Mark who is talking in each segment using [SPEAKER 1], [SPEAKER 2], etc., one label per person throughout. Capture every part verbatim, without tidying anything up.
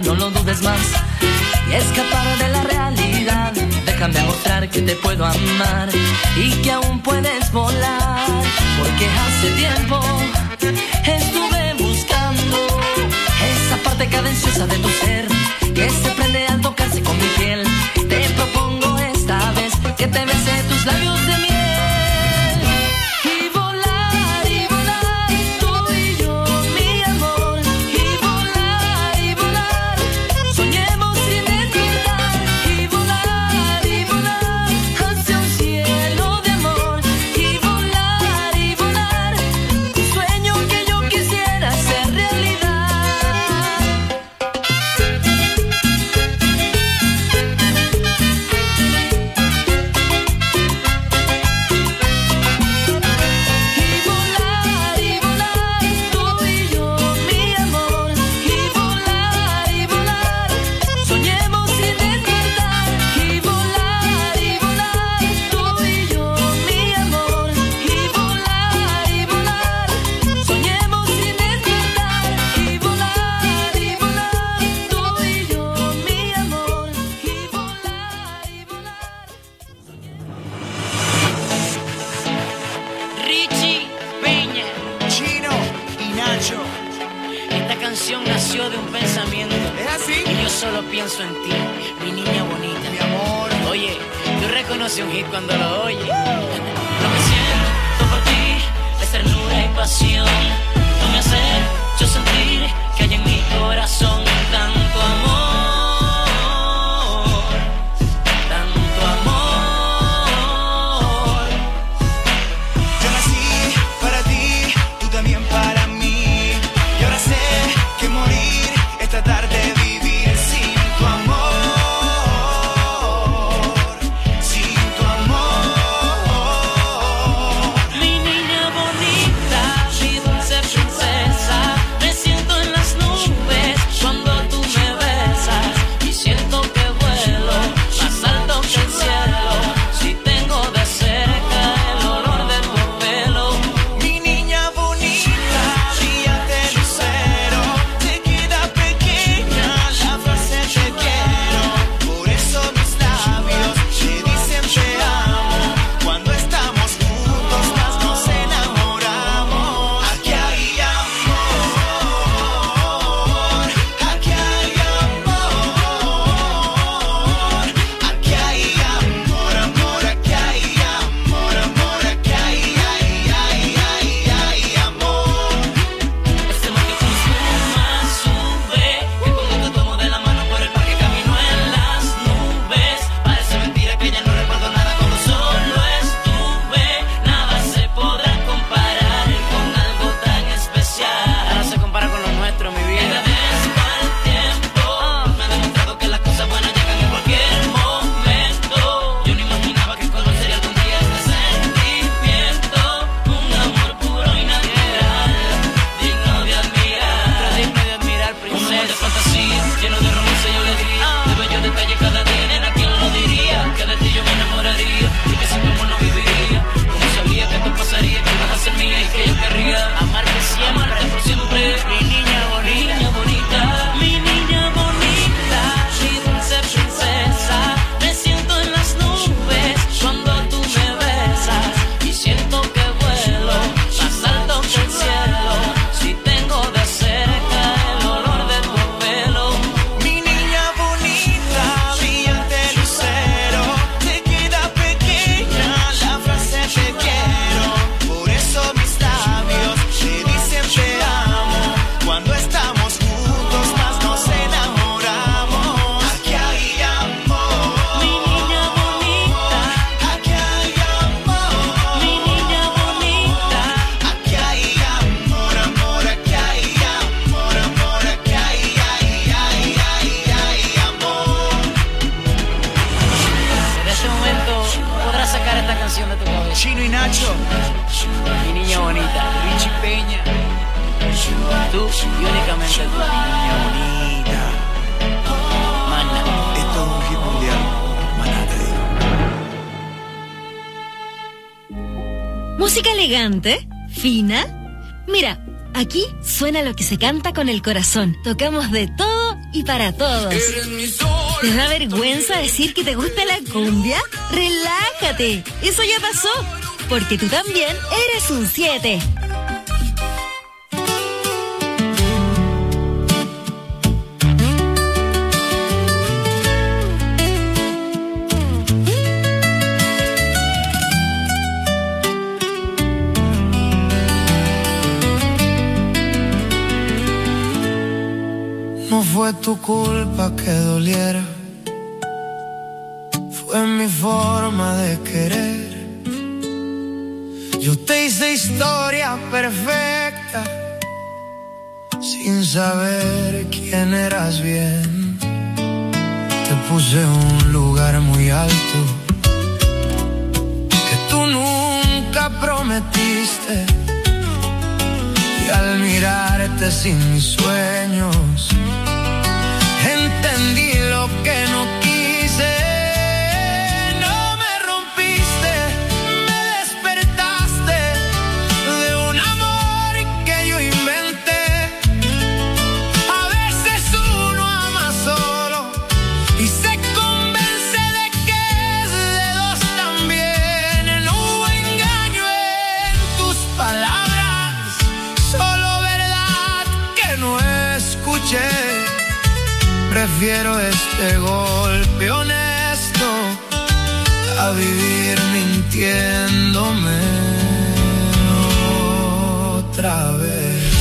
[SPEAKER 1] no lo dudes más. Y escapar de la realidad, déjame mostrar que te puedo amar y que aún puedes volar. Porque hace tiempo estuve buscando esa parte cadenciosa de tu ser que se prende al tocarse con mi piel. Te propongo esta vez que te bese tus labios de miel.
[SPEAKER 2] Pienso en ti, mi niña bonita, mi amor. Oye, tú reconoces un hit cuando lo oyes. Lo que siento por ti es ternura y pasión. Tú me has hecho sentir que hay en mi corazón tanto amor, tanto amor.
[SPEAKER 3] Yo nací para ti, tú también para mí. Y ahora sé que morir es tratar de vivir.
[SPEAKER 2] Chino y Nacho, mi niña bonita, Richie Peña, tú y únicamente tú, mi niña bonita. Mana,
[SPEAKER 3] esto es un hit mundial, Maná te digo.
[SPEAKER 4] Música elegante, fina. Mira, aquí suena lo que se canta con el corazón. Tocamos de todo y para todos. ¿Te da vergüenza decir que te gusta la cumbia? ¡Relájate! Eso ya pasó, porque tú también eres un siete.
[SPEAKER 5] No fue tu culpa que doliera, fue mi forma de querer. Yo te hice historia perfecta, sin saber quién eras bien. Te puse un lugar muy alto que tú nunca prometiste, y al mirarte sin mis sueños entendí lo que no quise. No me rompiste, me despertaste de un amor que yo inventé. A veces uno ama solo y se convence de que es de dos también. No hubo engaño en tus palabras, solo verdad que no escuché. Prefiero este golpe honesto a vivir mintiéndome otra vez.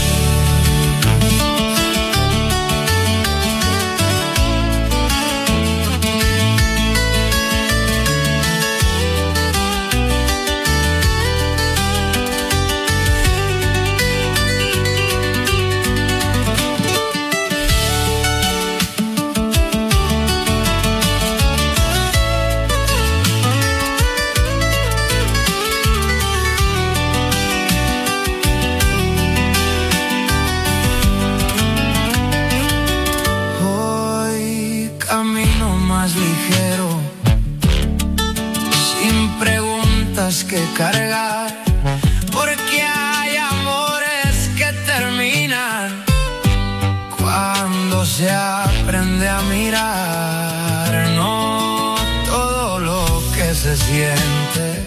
[SPEAKER 5] Que cargar, porque hay amores que terminan cuando se aprende a mirar. No todo lo que se siente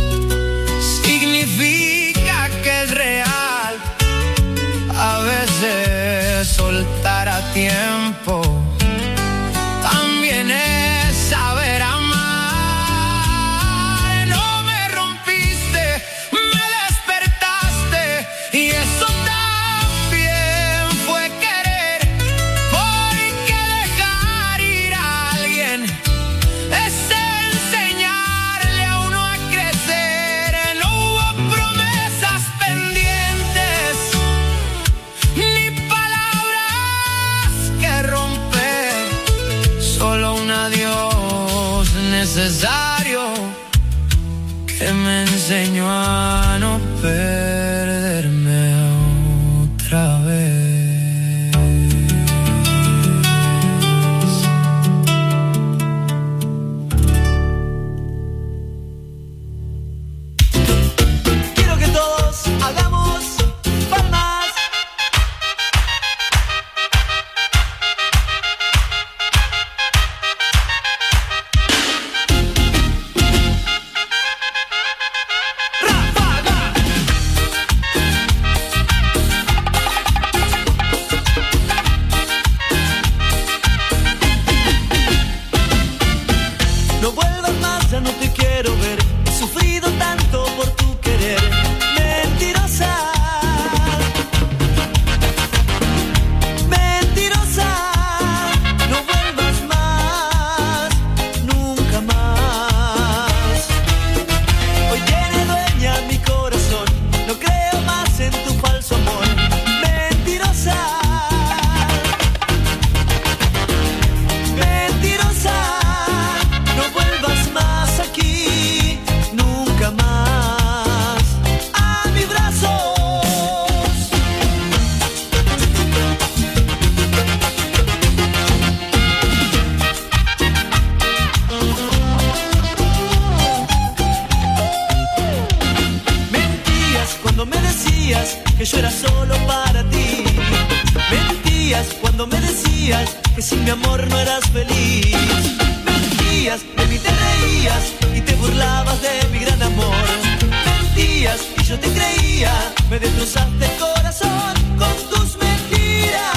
[SPEAKER 5] significa que es real. A veces soltar a tiempo también es saber amar. Y eso también fue querer, porque dejar ir a alguien es enseñarle a uno a crecer. No hubo promesas pendientes, ni palabras que romper, solo un adiós necesario que me enseñó a no perderme otra vez.
[SPEAKER 3] Quiero que todos hagamos palmas. amor no eras feliz. Mentías, de mí te reías y te burlabas de mi gran amor. Mentías y yo te creía, me destrozaste el corazón con tus mentiras.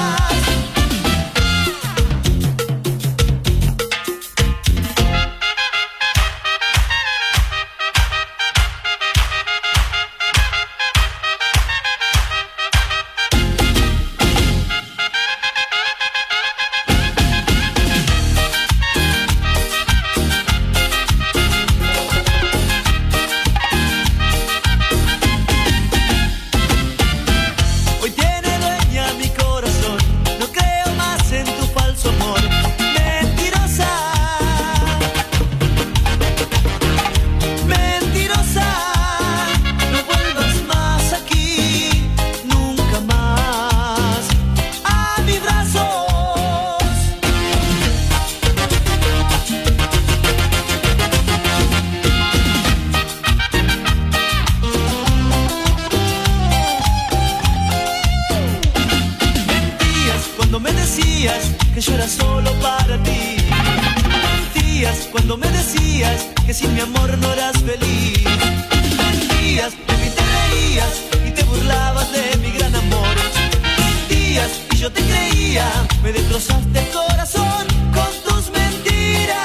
[SPEAKER 3] Que yo era solo para ti. Mentías cuando me decías que sin mi amor no eras feliz. Mentías, de mí te reías y te burlabas de mi gran amor. Mentías y yo te creía, me destrozaste el corazón con tus mentiras.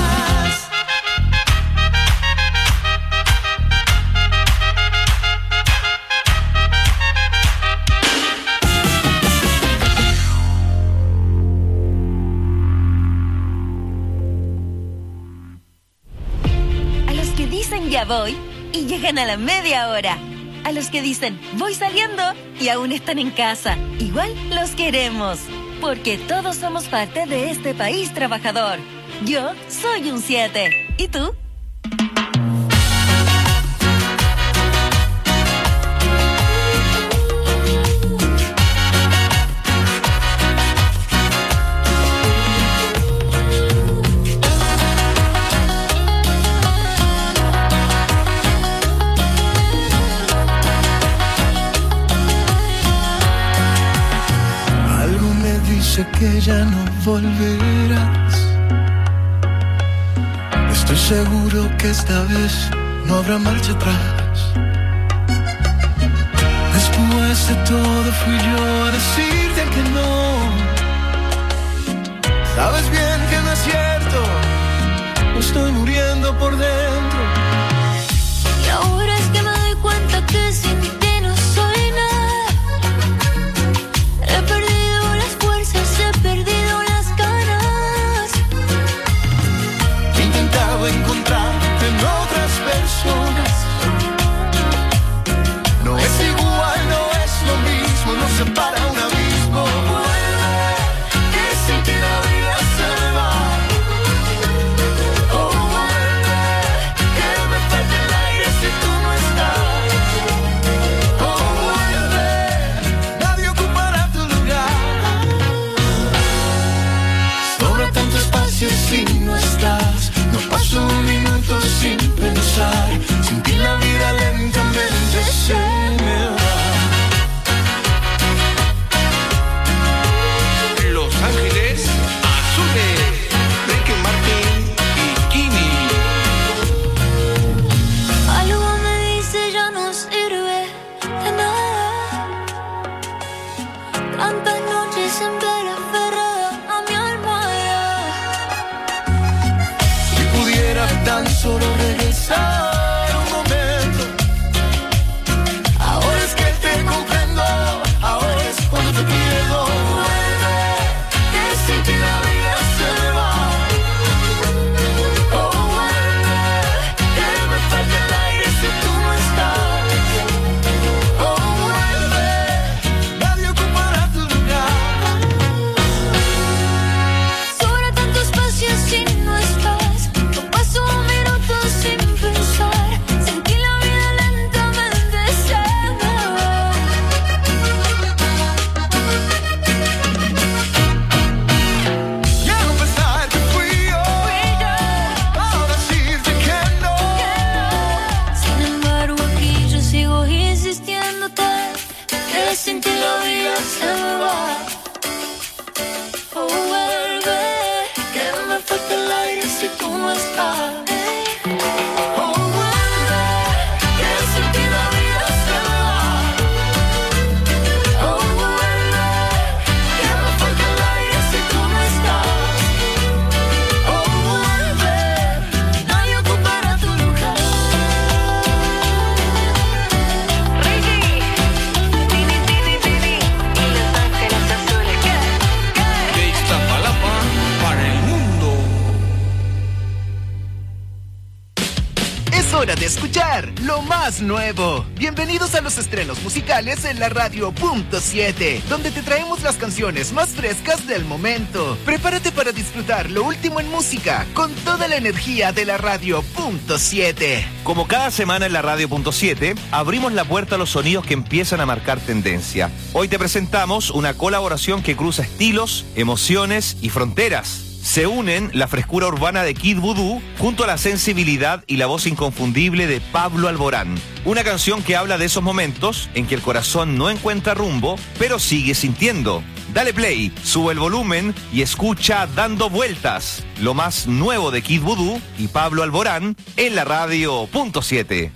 [SPEAKER 4] Ya voy y llegan a la media hora. A los que dicen voy saliendo y aún están en casa, igual los queremos, porque todos somos parte de este país trabajador. Yo soy un siete. ¿Y tú?
[SPEAKER 6] Sé que ya no volverás. Estoy seguro que esta vez no habrá marcha atrás. Después de todo fui yo a decirte que no. Sabes bien que no es cierto, me estoy muriendo por dentro.
[SPEAKER 7] Y ahora es que me doy cuenta que sin ti no soy nada. He perdido las fuerzas, he perdido las ganas.
[SPEAKER 6] He intentado encontrarte en otras personas. No es igual, no es lo mismo, nos separa un abismo. Vuelve, que sin ti la vida se me va. Oh, vuelve, que me falta el aire si tú no estás. Oh, vuelve, nadie ocupará tu lugar. Sobra tanto espacio si no estás. No paso un minuto sin pensar. Sin ti la vida lentamente se me va.
[SPEAKER 8] Los Ángeles Azules, Ricky Martin y Kimi.
[SPEAKER 7] Algo me dice ya no sirve de nada. Tantas noches en vela aferrada a mi almohada.
[SPEAKER 6] Si pudiera tan solo regresar
[SPEAKER 9] hora de escuchar lo más nuevo. Bienvenidos a los estrenos musicales en la radio punto siete, donde te traemos las canciones más frescas del momento. Prepárate para disfrutar lo último en música con toda la energía de la radio punto siete.
[SPEAKER 10] Como cada semana en la radio punto siete, abrimos la puerta a los sonidos que empiezan a marcar tendencia. Hoy te presentamos una colaboración que cruza estilos, emociones y fronteras. Se unen la frescura urbana de Kid Voodoo junto a la sensibilidad y la voz inconfundible de Pablo Alborán. Una canción que habla de esos momentos en que el corazón no encuentra rumbo, pero sigue sintiendo. Dale play, sube el volumen y escucha Dando Vueltas, lo más nuevo de Kid Voodoo y Pablo Alborán en la radio punto siete.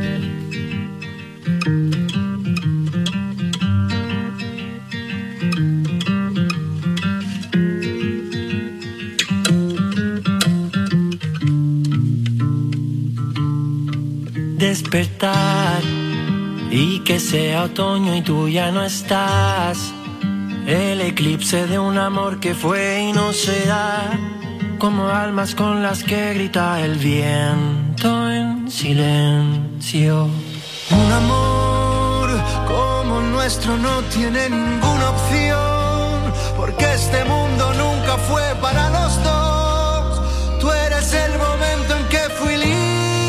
[SPEAKER 11] Despertar y que sea otoño y tú ya no estás. El eclipse de un amor que fue y no será, como almas con las que grita el viento en silencio.
[SPEAKER 6] Un amor como nuestro no tiene ninguna opción, porque este mundo nunca fue para los dos. Tú eres el momento en que fui libre.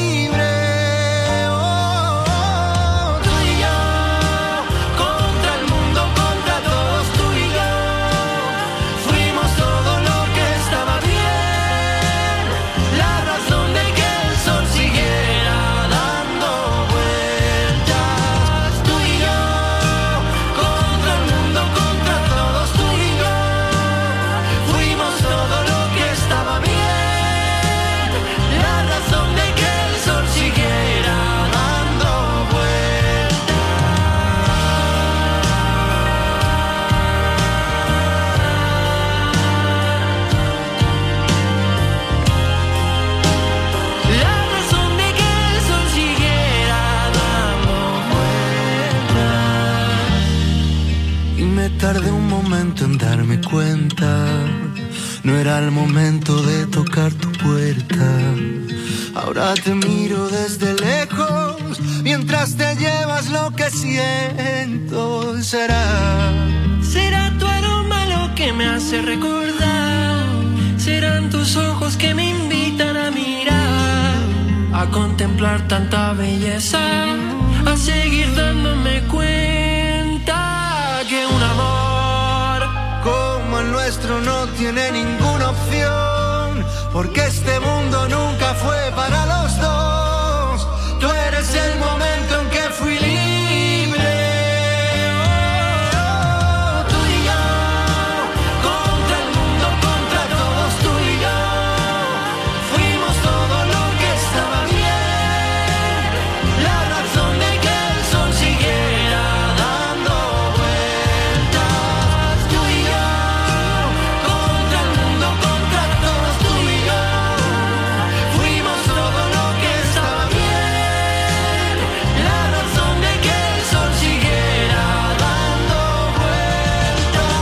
[SPEAKER 3] Tardé un momento en darme cuenta, no era el momento de tocar tu puerta. Ahora te miro desde lejos, mientras te llevas lo que siento. Será,
[SPEAKER 11] será tu aroma lo que me hace recordar, serán tus ojos que me invitan a mirar, a contemplar tanta belleza, a seguir dándome cuenta que un amor
[SPEAKER 6] como el nuestro no tiene ninguna opción, porque este mundo nunca fue para los dos. Tú eres el momento en que fui libre. Oh, tú y yo, contra el mundo, contra todos, tú y yo, fuimos todo lo que estaba bien, la razón de que el sol siguiera dando vueltas. Tú y yo, contra el mundo, contra todos, tú y yo, fuimos todo lo que estaba bien, la razón de que el sol siguiera dando vueltas.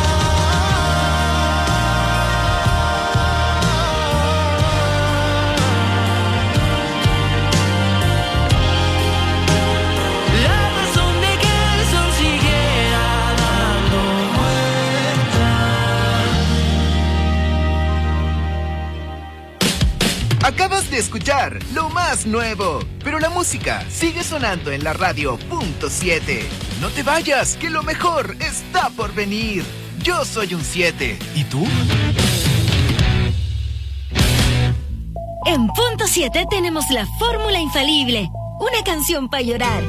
[SPEAKER 6] La razón de que el sol siguiera dando vueltas.
[SPEAKER 9] Acabas de escuchar lo más nuevo, pero la música sigue sonando en la radio punto siete. No te vayas, que lo mejor está por venir. Yo soy un siete. ¿Y tú?
[SPEAKER 4] En Punto siete tenemos la fórmula infalible. Una canción para llorar.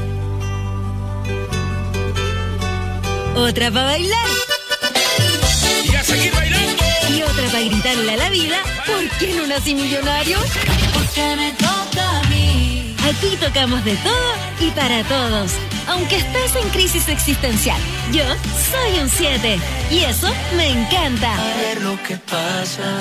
[SPEAKER 4] Otra para bailar.
[SPEAKER 8] Y a seguir bailando.
[SPEAKER 4] Y otra para gritarle a la vida, ¿por qué no nací millonario?
[SPEAKER 7] Porque me toca a mí.
[SPEAKER 4] Aquí tocamos de todo y para todos. Aunque estés en crisis existencial, yo soy un siete. Y eso me encanta.
[SPEAKER 11] A ver lo que pasa.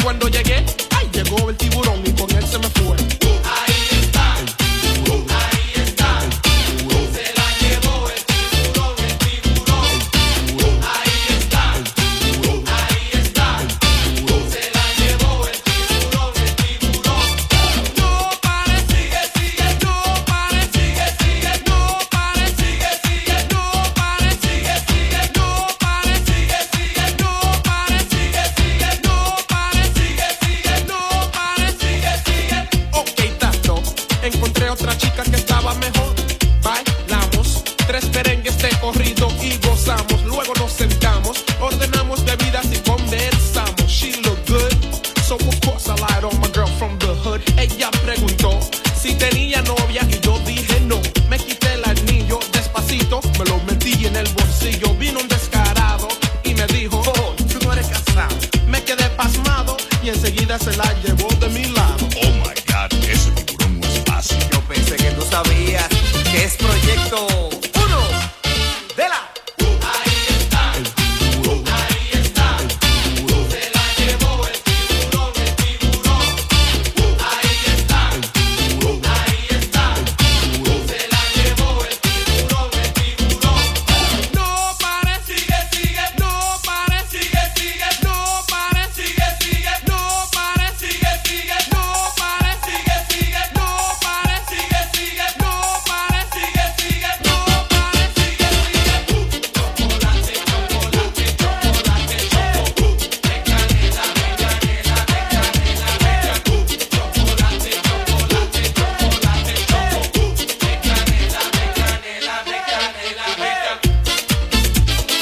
[SPEAKER 12] cuando llegué, ay, llegó el tiburón y con él se me fue.
[SPEAKER 6] Ahí está, ahí está, se la llevó el tiburón, el tiburón. Ahí está, ahí está, se la llevó el tiburón, el tiburón.
[SPEAKER 12] No pare,
[SPEAKER 6] Sigue, sigue, no pare, sigue, sigue, no pare, sigue, sigue, no pare, sigue, sigue, no pare, sigue, sigue, no pare, sigue, sigue, no pare, sigue, sigue, no pare, sigue, sigue.
[SPEAKER 12] Ok, tato, encontré otra chica que estaba mejor. Bailamos tres merengues de corrido y gozamos. Luego nos sentamos, ordenamos bebidas y conversamos. She looked good, so of course I lied on my girl from the hood. Ella preguntó si tenía novia y yo dije no. Me quité el anillo despacito, me lo metí en el bolsillo. Vino un descarado y me dijo, oh, tú no eres casado. Me quedé pasmado y enseguida se la llevó de mi lado.
[SPEAKER 8] Oh my God, ese tiburón no es fácil.
[SPEAKER 13] Yo pensé que tú sabías que es proyecto uno de la.
[SPEAKER 6] Ahí está, ahí está, se la llevó el tiburón, el tiburón. Ahí está, ahí está, se la llevó el tiburón, el tiburón.
[SPEAKER 12] No pare,
[SPEAKER 6] Sigue, sigue,
[SPEAKER 12] no pare,
[SPEAKER 6] sigue, sigue,
[SPEAKER 12] no pare,
[SPEAKER 6] sigue, sigue,
[SPEAKER 12] no pare,
[SPEAKER 6] sigue, sigue,
[SPEAKER 12] no pare,
[SPEAKER 6] sigue, sigue,
[SPEAKER 12] no pare,
[SPEAKER 6] sigue, sigue,
[SPEAKER 12] no pare,
[SPEAKER 6] sigue, sigue,
[SPEAKER 12] no pare.
[SPEAKER 6] sigue, sigue. Chocolate, chocolate, chocolate, choco. De canela, de canela, de canela, bella. Chocolate, chocolate, chocolate, choco. De canela, de canela, de canela, bella.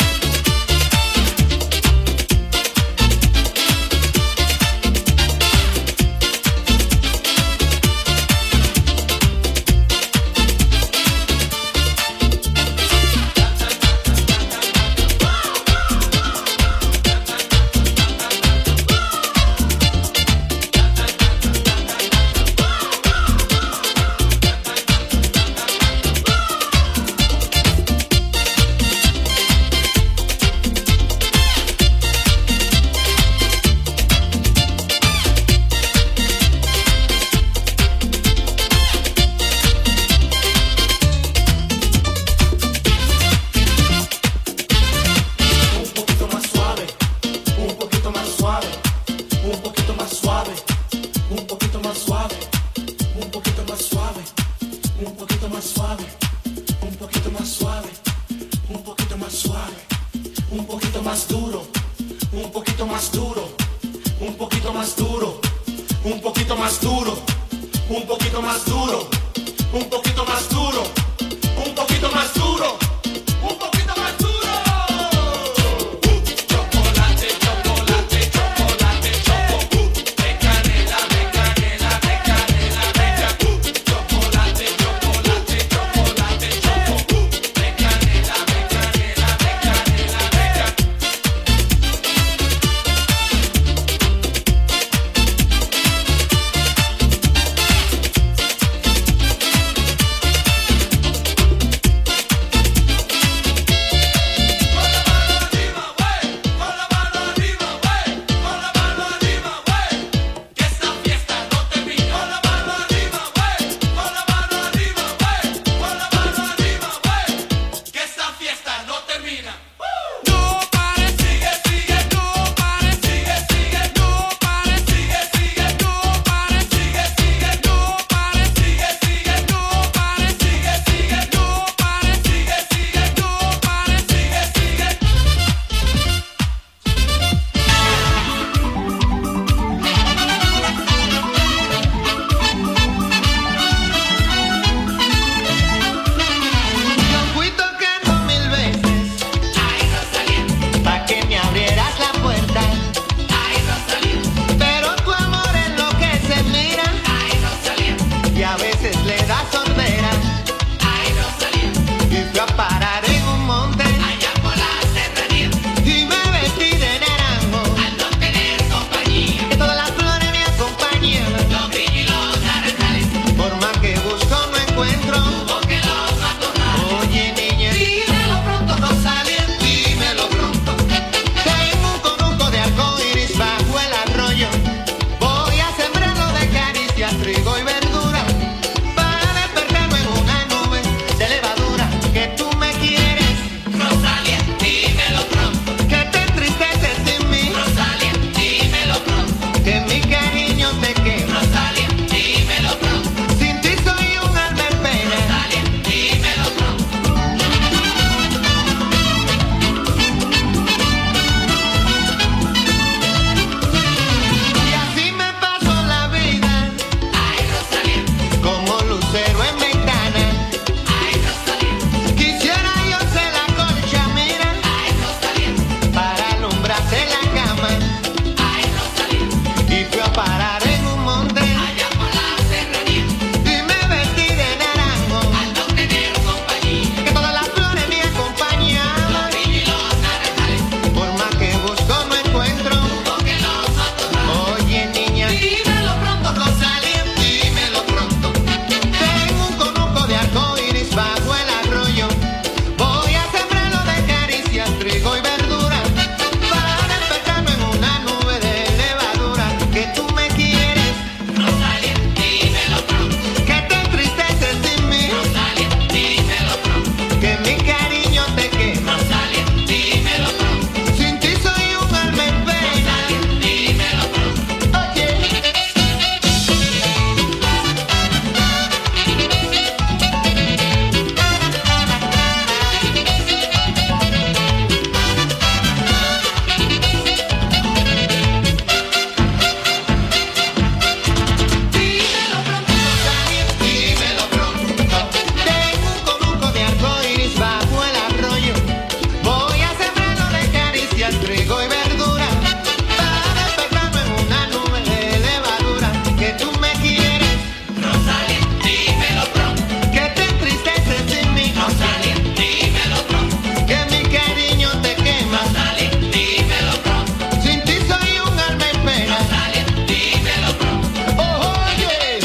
[SPEAKER 3] Un poquito más suave, un poquito más suave, un poquito más suave, un poquito más suave, un poquito más suave, un poquito más suave, un poquito más suave, un poquito más suave, un poquito más duro, un poquito más duro, un poquito más duro, un poquito más duro, un poquito más duro, un poquito más duro, un poquito más duro, un poquito más duro.
[SPEAKER 6] Chocolate, chocolate, chocolate, choco. De canela, de canela, de canela, bella. Chocolate, chocolate, chocolate, choco. De canela, de canela, de canela, bella. verdura para despertarme en una nube de levadura. Que tú me quieres,
[SPEAKER 5] Rosalía, dímelo pronto.
[SPEAKER 6] que te entristeces sin mí,
[SPEAKER 5] Rosalía, dímelo pronto.
[SPEAKER 6] que mi cariño te quema.
[SPEAKER 5] Rosalía, dímelo pronto.
[SPEAKER 6] Sin ti soy un alma en pena.
[SPEAKER 5] Rosalía, dímelo pronto.
[SPEAKER 6] Oye,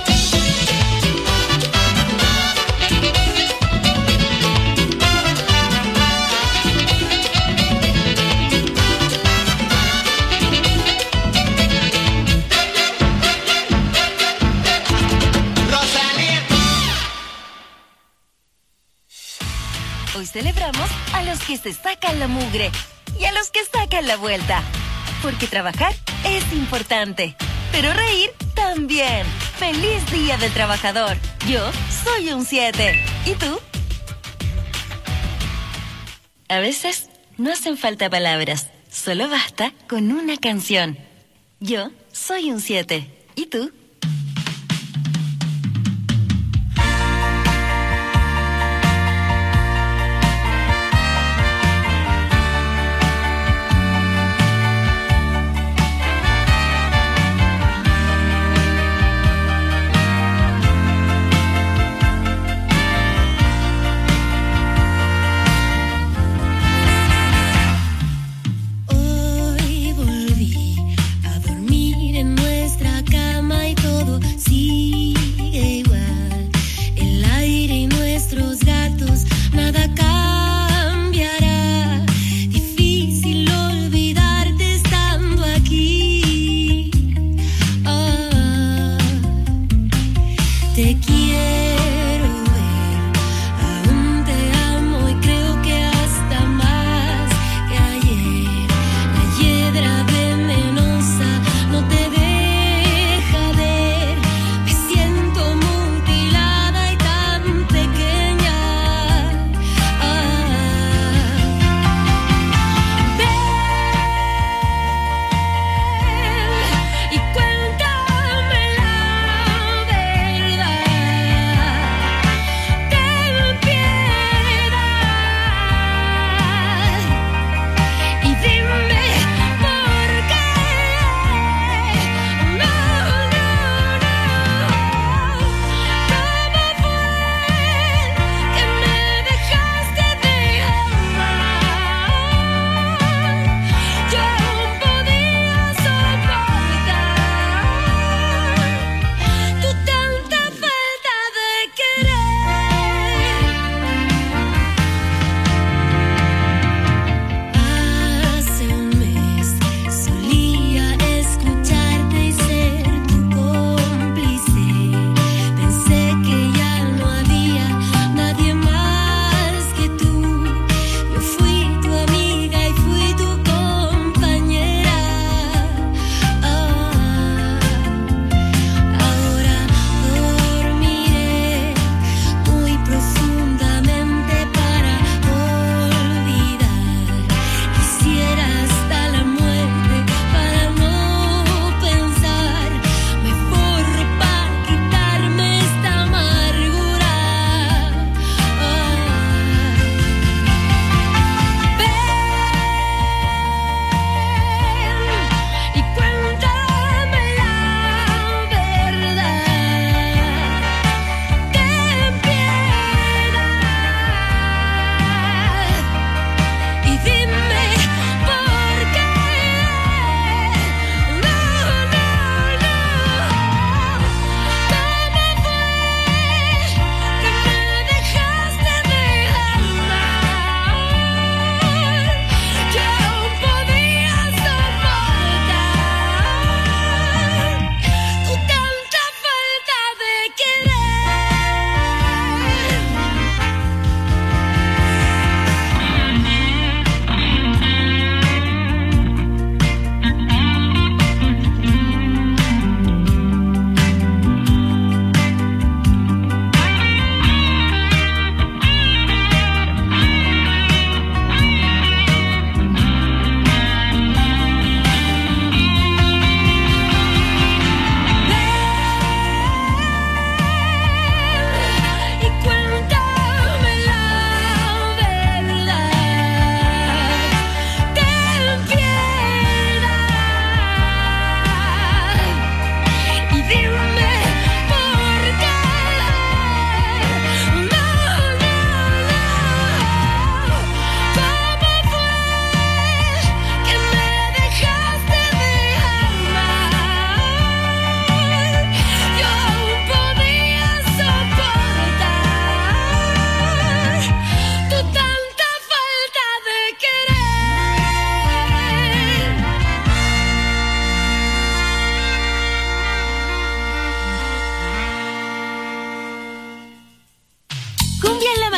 [SPEAKER 6] Rosalía.
[SPEAKER 4] Hoy celebramos a los que se sacan la mugre y a los que sacan la vuelta. Porque trabajar es importante, pero reír también. ¡Feliz Día del Trabajador! Yo soy un siete. ¿Y tú? A veces no hacen falta palabras, solo basta con una canción. Yo soy un siete. ¿Y tú?
[SPEAKER 7] Hoy volví a dormir en nuestra cama y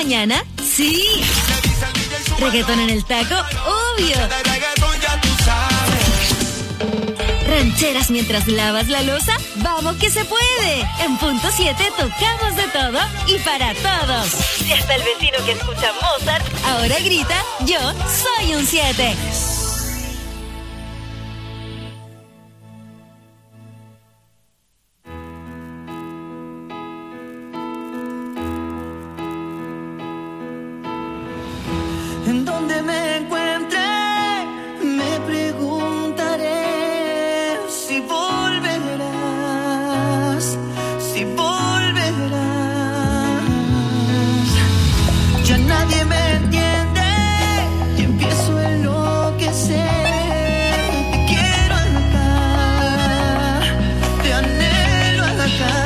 [SPEAKER 4] mañana? Sí. Reggaetón en el taco, obvio. Rancheras mientras lavas la loza, vamos que se puede. En punto siete tocamos de todo y para todos. Y hasta el vecino que escucha Mozart ahora grita, yo soy un siete.
[SPEAKER 6] En donde me encuentre, me preguntaré si volverás, si volverás. Ya nadie me entiende y empiezo a enloquecer. Te quiero acá, te anhelo acá.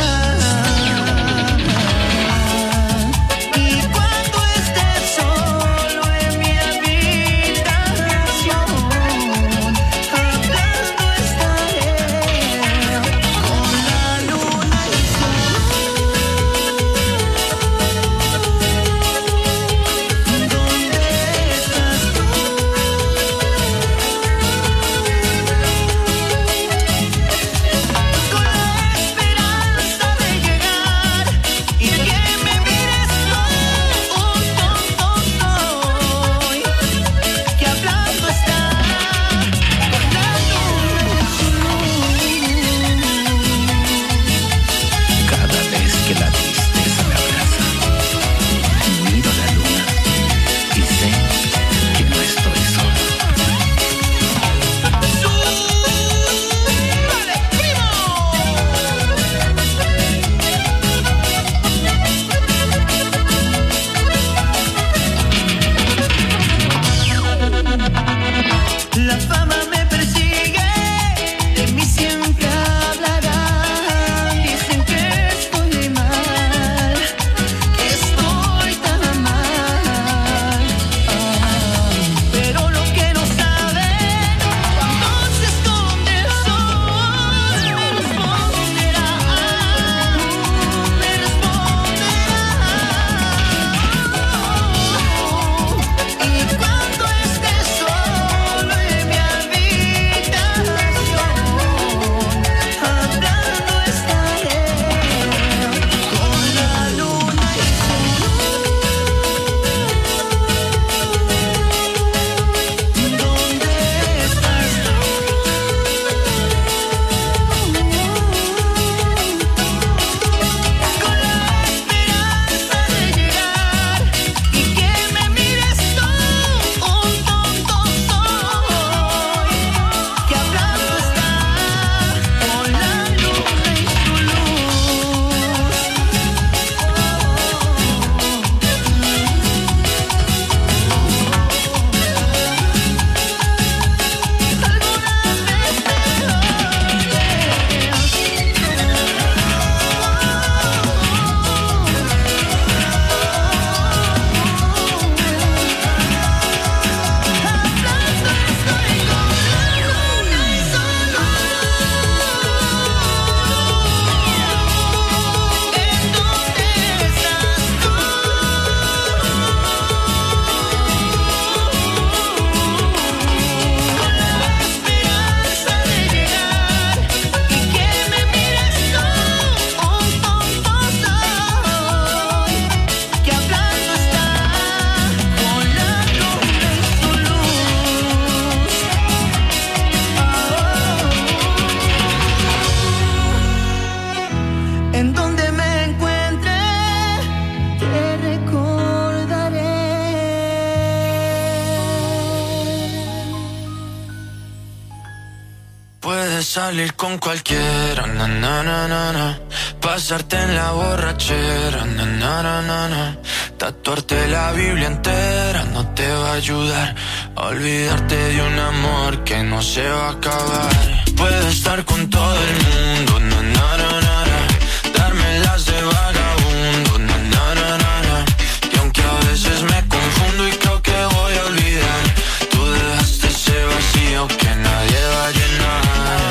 [SPEAKER 11] Salir con cualquiera, na, na, na, na, na. Pasarte en la borrachera, na, na, na, na, na. Tatuarte la Biblia entera no te va a ayudar a olvidarte de un amor que no se va a acabar. Puedo estar con todo el mundo, na, na, na, na, na. Darme las de vagabundo, na, na, na, na, na. Y aunque a veces me confundo y creo que voy a olvidar, tú dejaste ese vacío que nadie va a llenar.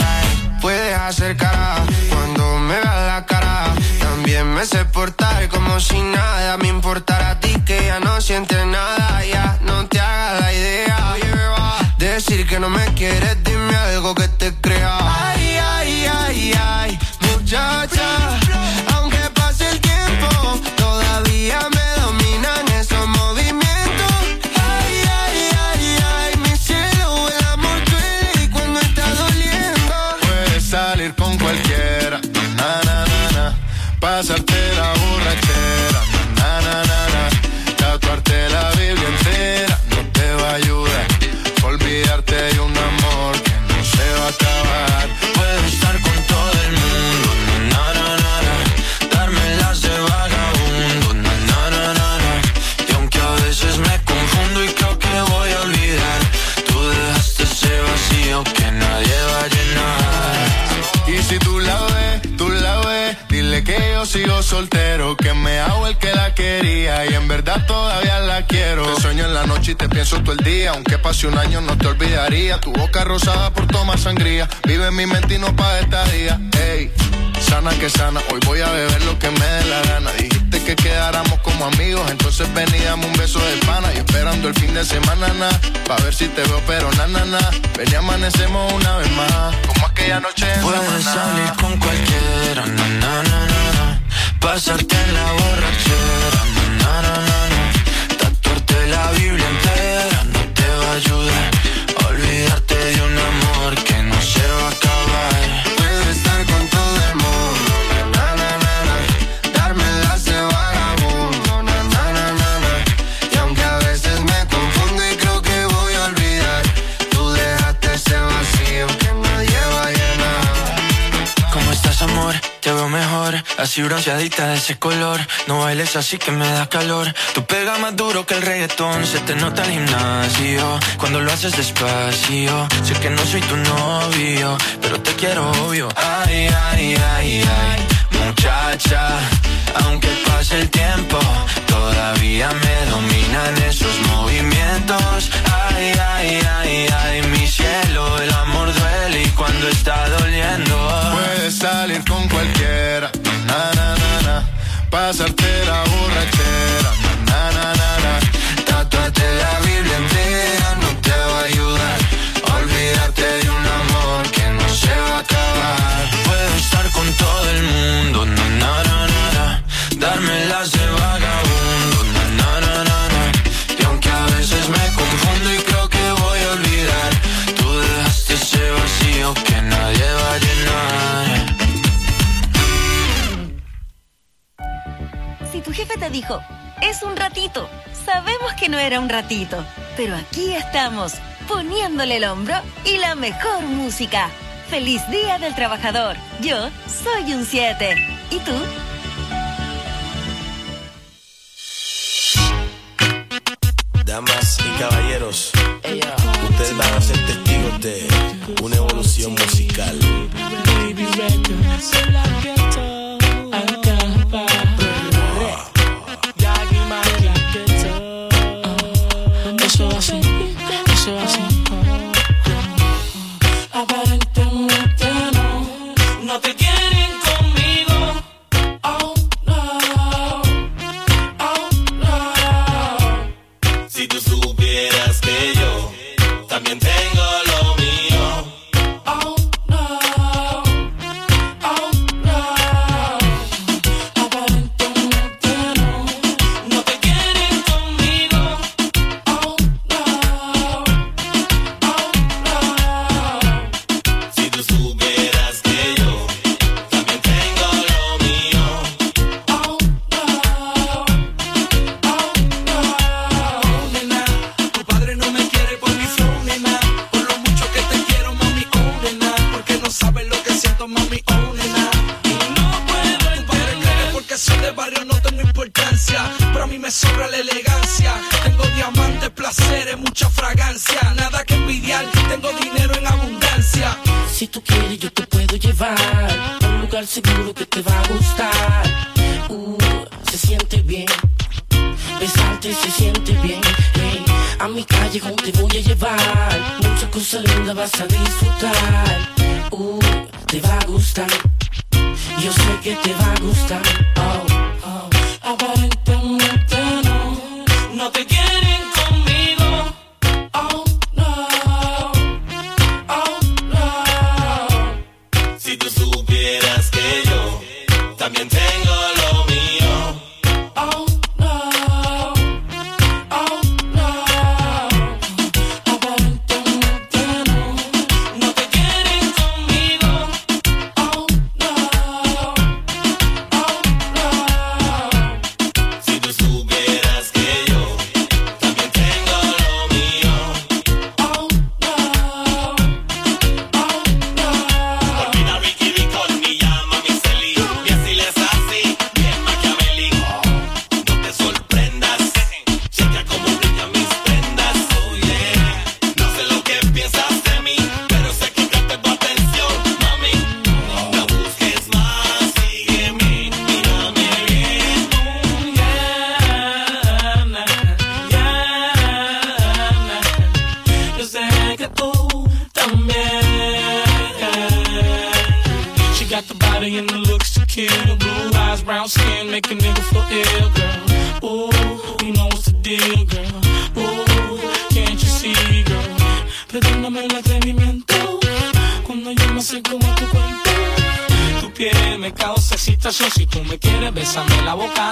[SPEAKER 14] Puedes hacer cara cuando me veas la cara. También me sé portar como si nada me importara a ti que sientes nada, ya no te hagas la idea. Decir que no me quieres, dime algo que te crea. Ay, ay, ay, ay, muchacha, aunque pase el tiempo, todavía me dominan esos movimientos. Ay, ay, ay, ay, mi cielo, el amor duele y cuando está doliendo.
[SPEAKER 15] Puedes salir con cualquiera, na, na, na, na. Pasarte la borrachera, na, na, na, na. Tatuarte la Biblia entera no te va a ayudar. Olvidarte de un amor que no se va a acabar.
[SPEAKER 11] Puedo estar con todo el mundo, na, na, na, na. Darme las de vagabundo, na, na, na, na, na. Y aunque a veces me confundo y creo que voy a olvidar, tú dejaste ese vacío que nadie va a llenar.
[SPEAKER 15] Y si tú la ves, tú la ves, dile que yo sigo soltero, que me hago el que la quería y en verdad todavía la quiero. Te sueño en la noche y te pienso todo el día, aunque pase un año no te olvidaría. Tu boca rosada por tomar sangría, vive en mi mente y no pa' esta día. Ey, sana que sana, hoy voy a beber lo que me dé la gana. Dijiste que quedáramos como amigos, entonces veníamos un beso de pana. Y esperando el fin de semana, na, pa' ver si te veo, pero na, na, na. Ven y amanecemos una vez más, como aquella noche en
[SPEAKER 11] Puedes
[SPEAKER 15] Samaná.
[SPEAKER 11] salir con cualquiera, na, na, na, na, na. Pasarte en la borrachera, na, na, na, na. Tatuarte la Biblia entera no te va a ayudar. Olvidarte de un amor que no se va a acabar.
[SPEAKER 14] Puedes estar con todo el mundo, na, na, na, na. Darme las de vagabundo, na, na, na, na, na. Y aunque a veces me confundo y creo que voy a olvidar, tú dejaste ese vacío que nadie va a llenar.
[SPEAKER 11] ¿Cómo estás, amor? Te veo mejor, así bronceadita de ese color. No bailes así que me da calor. Tu pega más duro que el reggaetón, se te nota el gimnasio cuando lo haces despacio. Sé que no soy tu novio, pero te quiero obvio. Ay, ay, ay, ay, muchacha, aunque pase el tiempo, todavía me dominan esos movimientos. Ay, ay, ay, ay, mi cielo, el amor duele y cuando está doliendo.
[SPEAKER 15] Puedes salir con cualquiera, na, na, na, na. Pasarte la borrachera, na, na, na, na.
[SPEAKER 14] Tatuarte la Biblia entera no te va a ayudar. Olvidarte de un amor que no se va a acabar.
[SPEAKER 11] Puedo estar con todo el mundo, na, na, na, na, na. Darme las de vagabundo, na, na, na, na, na. Y aunque a veces me confundo y creo que voy a olvidar, tú dejaste ese vacío que nadie va a llenar.
[SPEAKER 4] Si tu jefe te dijo, es un ratito, sabemos que no era un ratito, pero aquí estamos, poniéndole el hombro y la mejor música. ¡Feliz Día del Trabajador! Yo soy un siete. ¿Y tú?
[SPEAKER 16] Damas y caballeros, ustedes van a ser testigos de una evolución musical.
[SPEAKER 11] Eso así, eso así. Aparentemente no, no te quieren conmigo. Oh no, oh no.
[SPEAKER 16] Si tú supieras que yo también tengo lo mío.
[SPEAKER 11] Oh no, oh no. Aparentemente no, no te quieren conmigo. Oh no, oh no.
[SPEAKER 16] Si tú supieras que yo también tengo lo mío.
[SPEAKER 11] Oh no, oh no.
[SPEAKER 3] Nena, tu padre no me quiere por mi flow, nena. Por lo mucho que te quiero, mami, oh, nena. Porque no sabes lo que siento, mami, oh, nena.
[SPEAKER 11] Y no puedo
[SPEAKER 3] Tu padre cree porque soy de barrio no tengo importancia, pero a mí me sobra la elegancia. Tengo diamantes, placeres, mucha fragancia. Nada que envidiar, tengo dinero en abundancia.
[SPEAKER 11] Si tú quieres yo te puedo llevar a un lugar seguro que te va a gustar. Uh, se siente bien, besarte se siente bien. Hey, a mi callejón te voy a llevar, muchas cosas lindas vas a disfrutar. Uh, te va a gustar, yo sé que te va a gustar. Oh, oh. Aparentemente no, no te quiero.
[SPEAKER 17] money and the looks to kill. Blue eyes, brown skin, make a nigga feel ill, girl. Ooh, you know what's the deal, girl. Ooh, can't you see, girl? Perdóname el atrevimiento cuando yo me acerco a tu cuerpo. Tu piel me causa excitación. Si tú me quieres, bésame la boca.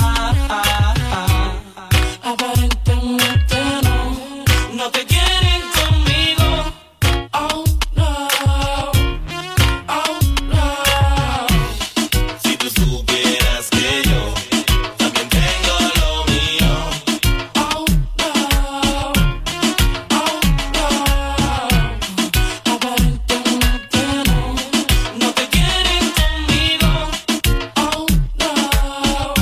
[SPEAKER 17] Aparentemente no, no te quieren conmigo. Oh no, oh no.
[SPEAKER 18] Si tú supieras que yo también tengo lo mío.
[SPEAKER 17] Oh no, oh no. Aparentemente no, no te quieren conmigo. Oh no, oh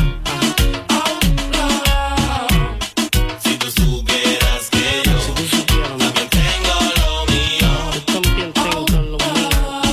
[SPEAKER 17] no.
[SPEAKER 18] Si tú supieras que yo también tengo lo mío.
[SPEAKER 2] Yo también tengo lo mío.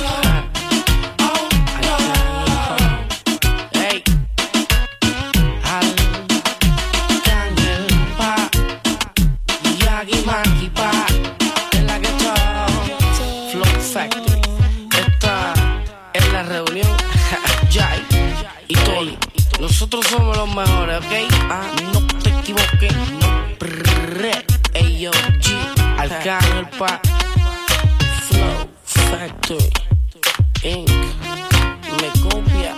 [SPEAKER 2] Hey, al Daniel pa, Yagi Maki pa, en la que está Flow Factory. Esta es la reunión. Jai y Tony. Nosotros somos los mejores, ¿ok? Ah, no te equivoques. Prrrr, ey yo, G, Arcángel pa, Flow Factory, Incorporated. Me copia.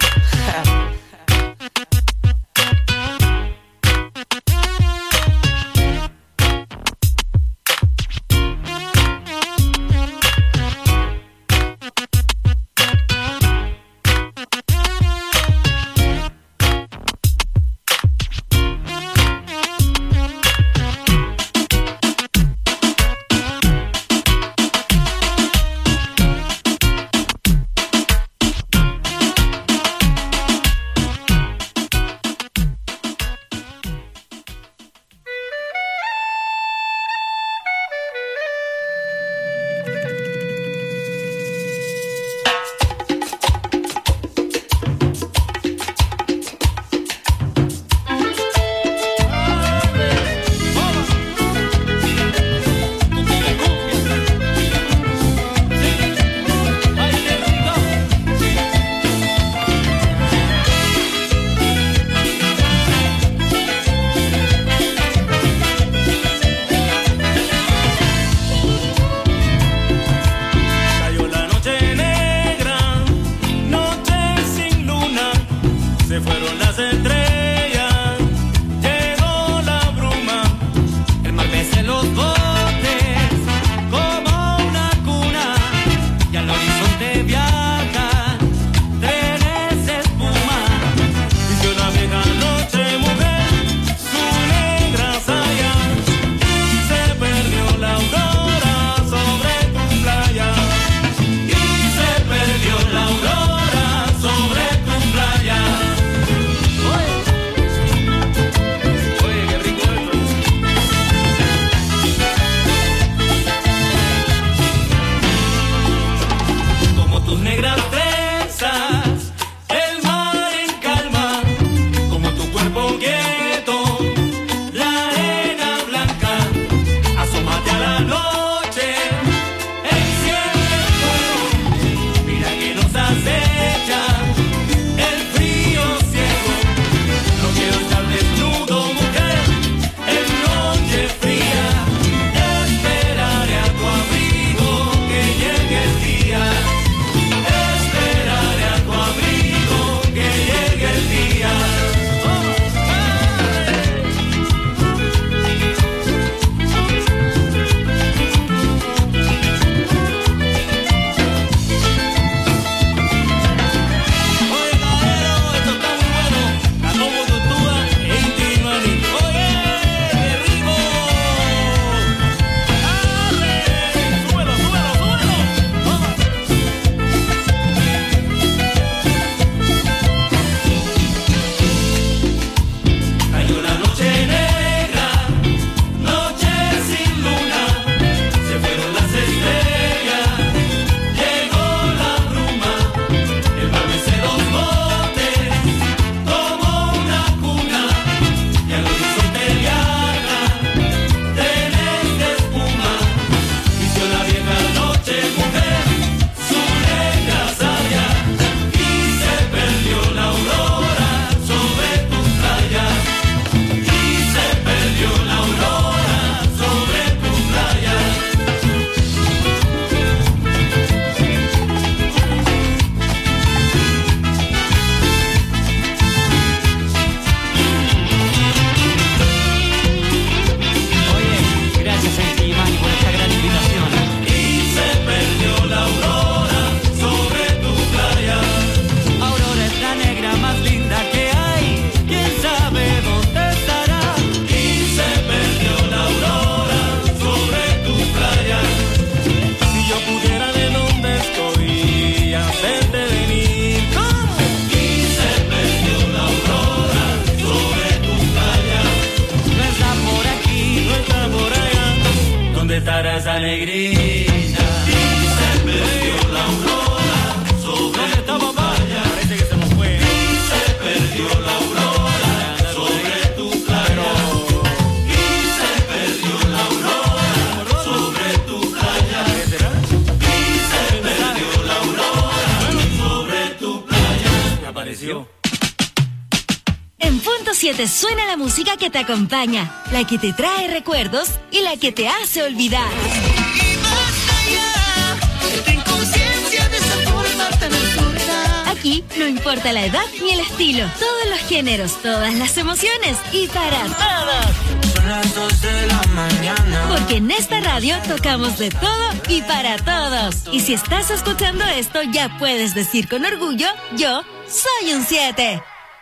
[SPEAKER 3] la negrita. Y se perdió la aurora sobre tu playa. Parece que se nos fue. Y se perdió la aurora sobre tu playa. Y se perdió la aurora sobre tu playa. Y se perdió la aurora sobre tu playa. ¿Qué apareció?
[SPEAKER 4] En Punto siete suena la música que te acompaña, la que te trae recuerdos y la que te hace olvidar.
[SPEAKER 6] Y más allá, ten conciencia de esa forma tan absurda.
[SPEAKER 4] Aquí no importa la edad ni el estilo, todos los géneros, todas las emociones y para todos.
[SPEAKER 6] Son las dos de la mañana.
[SPEAKER 4] Porque en esta radio tocamos de todo y para todos. Y si estás escuchando esto, ya puedes decir con orgullo, yo soy un siete.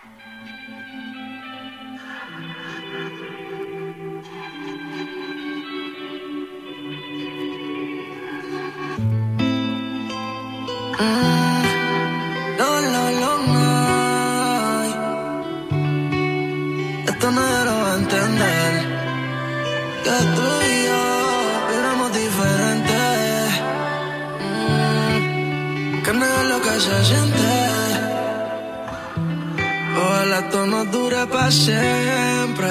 [SPEAKER 14] No, no, no, no. Esto no lo va a entender. Que tú y yo éramos diferentes. Mm, que no es lo que se siente. Ojalá esto no dure para siempre.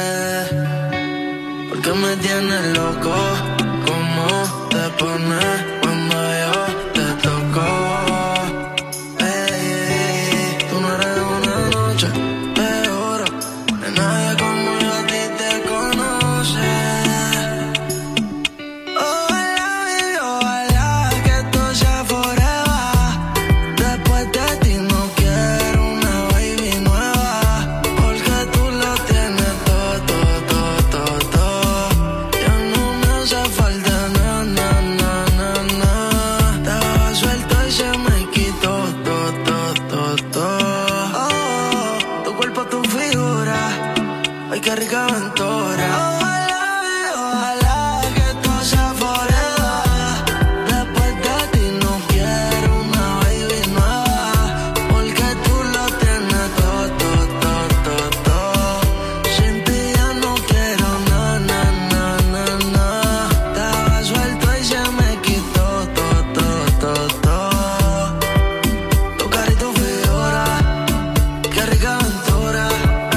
[SPEAKER 14] Porque me tienes loco. ¿Cómo te pones cuando yo te toco? Qué rica aventura. Ojalá, ojalá que esto sea forever. Después de ti no quiero una baby nueva. Porque tú lo tienes todo, todo, todo, todo, todo. Sin ti ya no quiero na, na, na, na, na. Estaba suelto y se me quitó todo, todo, todo, todo. Tu cara y tu figura. Qué rica aventura.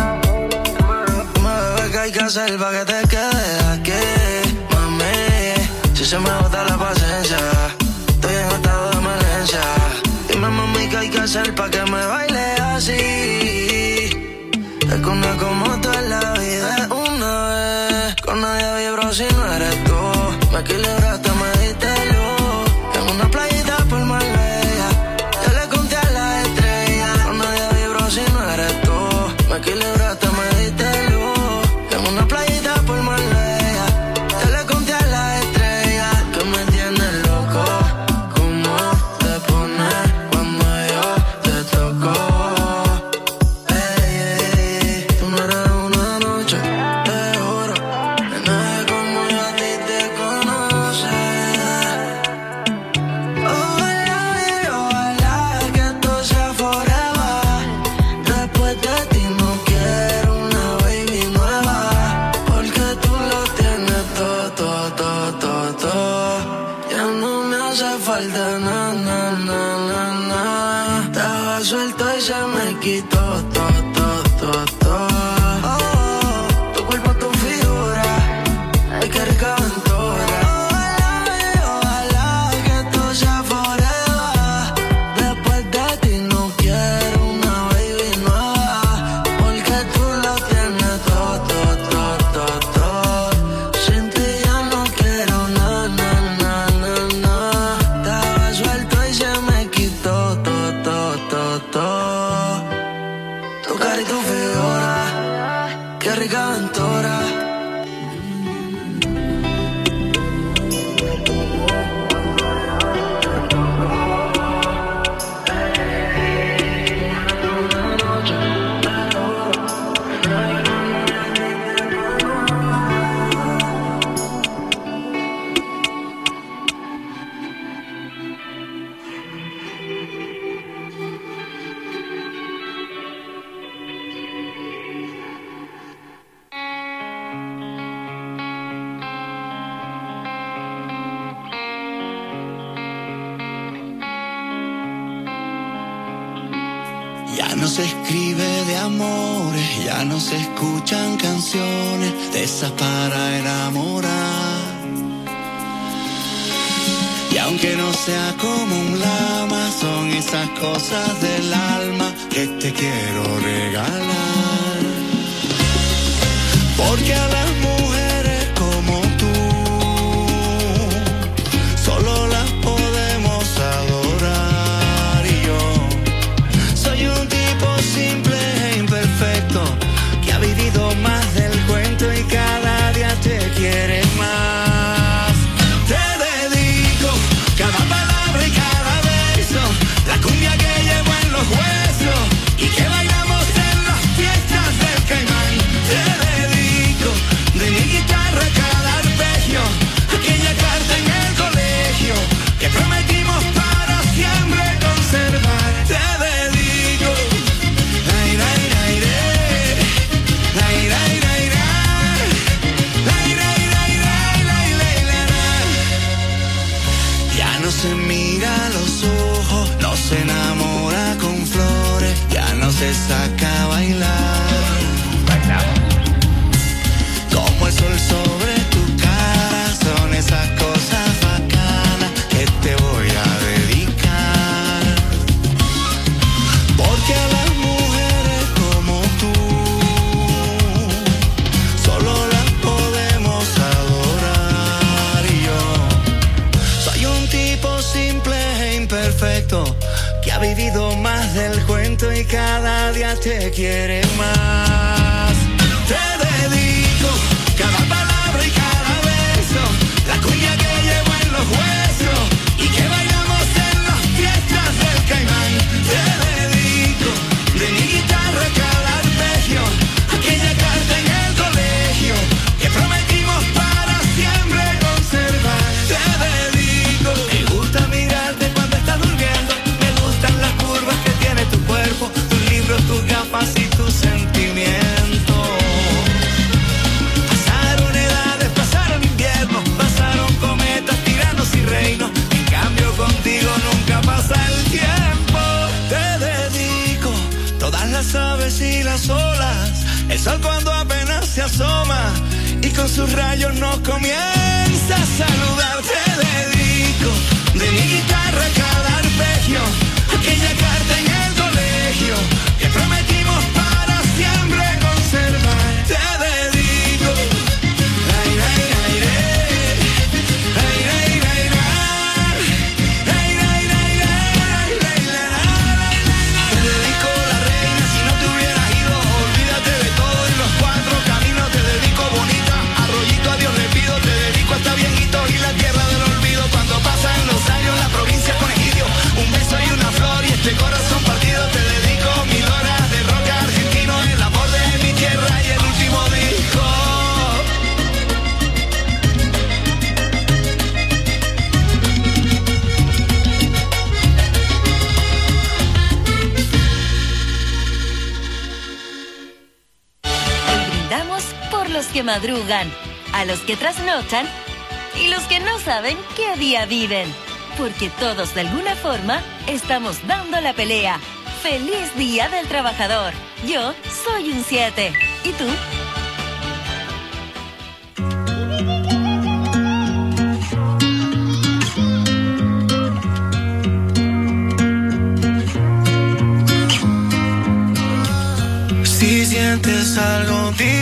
[SPEAKER 14] Hay que hacer pa' que te quedes aquí, mami. Si se me agota la paciencia, estoy en estado de emergencia. Dime, mami, ¿qué hay que hacer pa' que me baile así? Es que una como tú en la vida es una vez. Con nadie vibro si no eres tú. Me equilibraste, me diste luz. En una playita por Marbella, yo le conté a las estrellas. Con nadie vibro si no eres tú. Me equilibraste, me diste luz. Una playita por Marbella, te le conté a las estrellas. Que me tienes loco, ¿cómo te pones cuando yo te toco? Ey, ey, ey, tú no eres una noche, te juro. Que nadie como yo a ti te conoce. Ojalá, ojalá que esto sea forever. Después de ti no quiero una baby nueva. Todo, todo, todo, todo. Ya no me hace falta na, na, na, na, na. Estaba suelto y se me quitó todo, todo, todo, todo. Oh, tu cuerpo, tu figura. Ay, qué rica aventura. Ojalá, ojalá que esto sea forever. Después de ti no quiero una baby nueva. Porque tú lo tienes todo, todo, todo, todo, todo. Tu cara y tu figura, qué rica aventura.
[SPEAKER 6] Ya no se escribe de amores, ya no se escuchan canciones de esas para enamorar. Y aunque no sea como un lama, son esas cosas del alma que te quiero regalar. Porque a las mujeres como tú solo las podemos adorar. Y yo soy un tipo simple e imperfecto que ha vivido más del cuento y cada día te quiere más. Te dedico cada palabra y cada beso, la cumbia que llevo en los huesos y que bailamos en las fiestas del Caimán. Te dedico de mi guitarra cada arpegio, aquella carta en el colegio que prometimos para siempre conservar. Te dedico ay, ay, ay, ay, ay, ay, ay, ay, ay, ay, ay, ay, ay. Ya no se mira a los ojos, no se enamora con flores, ya no se saca a bailar. Bailamos. Como el sol sobre tu cara, son esas cosas bacanas que te voy a dedicar. Porque a las mujeres como tú solo las podemos adorar. Y yo soy un tipo simple e imperfecto que ha vivido más del cuento y cada día te quiere más. Te dedico cada palabra y cada beso, la cumbia que llevo en los huesos y que bailamos en las fiestas del Caimán. Te dedico de mi guitarra cada arpegio, aquella carta en el colegio que prometimos para siempre conservar. Te dedico. Me gusta mirarte cuando estás durmiendo, me gustan las curvas que tiene tu cuerpo, tus libros, tus gafas y tus sentimientos. Pasaron edades, pasaron inviernos, pasaron cometas, tiranos y reinos. En cambio contigo nunca pasa el tiempo. Te dedico todas las aves y las olas, el sol cuando apenas se asoma y con sus rayos nos comienza a saludar. Te dedico de mi guitarra cada arpegio, aquella carta en el colegio que prometimos para siempre conservar. Te dedico ay, ay, ay, ay, ay, ay, ay, ay, ay, ay, ay, ay, te dedico la reina, si no te hubieras ido, olvídate de todo y los cuatro caminos. Te dedico bonita, arroyito a Dios le pido, te dedico hasta viejito y la tierra del olvido. Cuando pasan los años la provincia con egidio, un beso y una flor y este corazón partido. Te dedico mil horas de rock argentino, el amor de mi tierra y el último disco.
[SPEAKER 4] Hoy brindamos por los que madrugan, a los que trasnochan y los que no saben qué día viven. Porque todos de alguna forma estamos dando la pelea. ¡Feliz Día del Trabajador! Yo soy un siete. ¿Y tú?
[SPEAKER 6] Si sientes algo, dime.